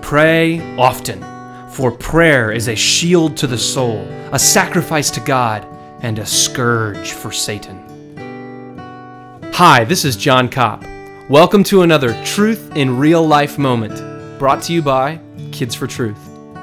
Pray often, for prayer is a shield to the soul, a sacrifice to God, and a scourge for Satan. Hi, this is John Kopp. Welcome to another Truth in Real Life moment, brought to you by Kids for Truth.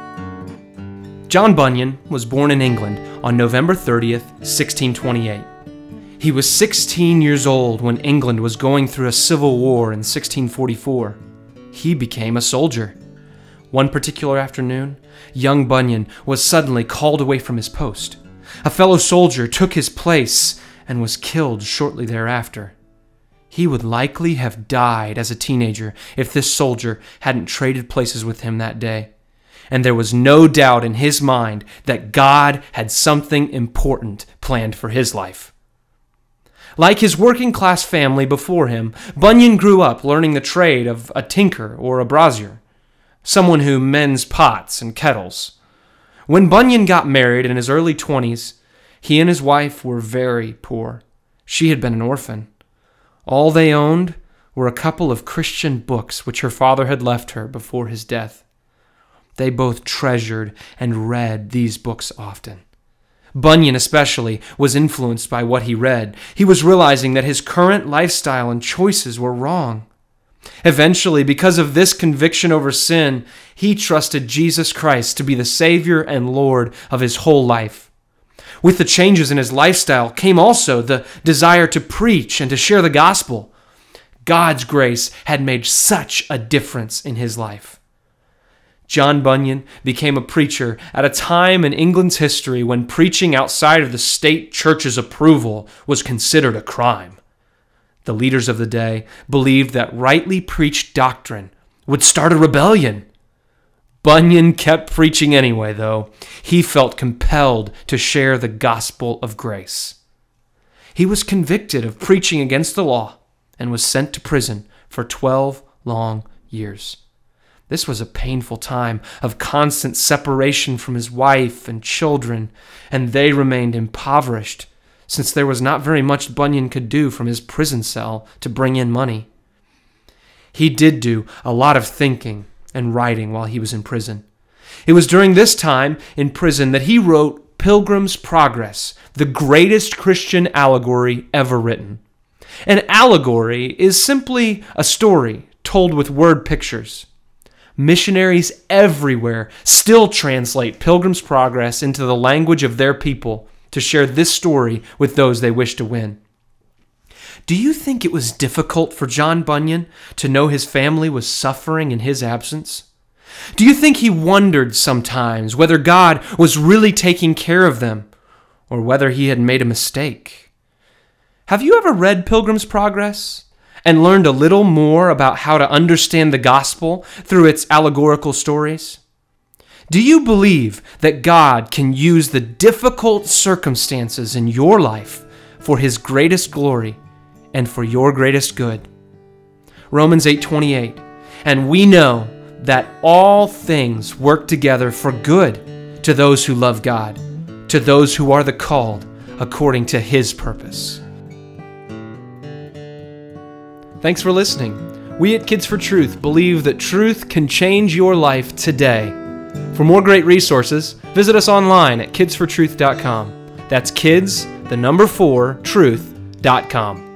John Bunyan was born in England on November 30th, 1628. He was 16 years old when England was going through a civil war in 1644. He became a soldier. One particular afternoon, young Bunyan was suddenly called away from his post. A fellow soldier took his place and was killed shortly thereafter. He would likely have died as a teenager if this soldier hadn't traded places with him that day. And there was no doubt in his mind that God had something important planned for his life. Like his working-class family before him, Bunyan grew up learning the trade of a tinker or a brazier, someone who mends pots and kettles. When Bunyan got married in his early 20s, he and his wife were very poor. She had been an orphan. All they owned were a couple of Christian books which her father had left her before his death. They both treasured and read these books often. Bunyan especially was influenced by what he read. He was realizing that his current lifestyle and choices were wrong. Eventually, because of this conviction over sin, he trusted Jesus Christ to be the Savior and Lord of his whole life. With the changes in his lifestyle came also the desire to preach and to share the gospel. God's grace had made such a difference in his life. John Bunyan became a preacher at a time in England's history when preaching outside of the state church's approval was considered a crime. The leaders of the day believed that rightly preached doctrine would start a rebellion. Bunyan kept preaching anyway, though. He felt compelled to share the gospel of grace. He was convicted of preaching against the law and was sent to prison for 12 long years. This was a painful time of constant separation from his wife and children, and they remained impoverished, since there was not very much Bunyan could do from his prison cell to bring in money. He did do a lot of thinking and writing while he was in prison. It was during this time in prison that he wrote Pilgrim's Progress, the greatest Christian allegory ever written. An allegory is simply a story told with word pictures. Missionaries everywhere still translate Pilgrim's Progress into the language of their people to share this story with those they wish to win. Do you think it was difficult for John Bunyan to know his family was suffering in his absence? Do you think he wondered sometimes whether God was really taking care of them or whether he had made a mistake? Have you ever read Pilgrim's Progress and learned a little more about how to understand the gospel through its allegorical stories? Do you believe that God can use the difficult circumstances in your life for his greatest glory and for your greatest good? Romans 8:28, and we know that all things work together for good to those who love God, to those who are the called according to his purpose. Thanks for listening. We at Kids for Truth believe that truth can change your life today. For more great resources, visit us online at kidsfortruth.com. That's kids, the number 4, truth.com.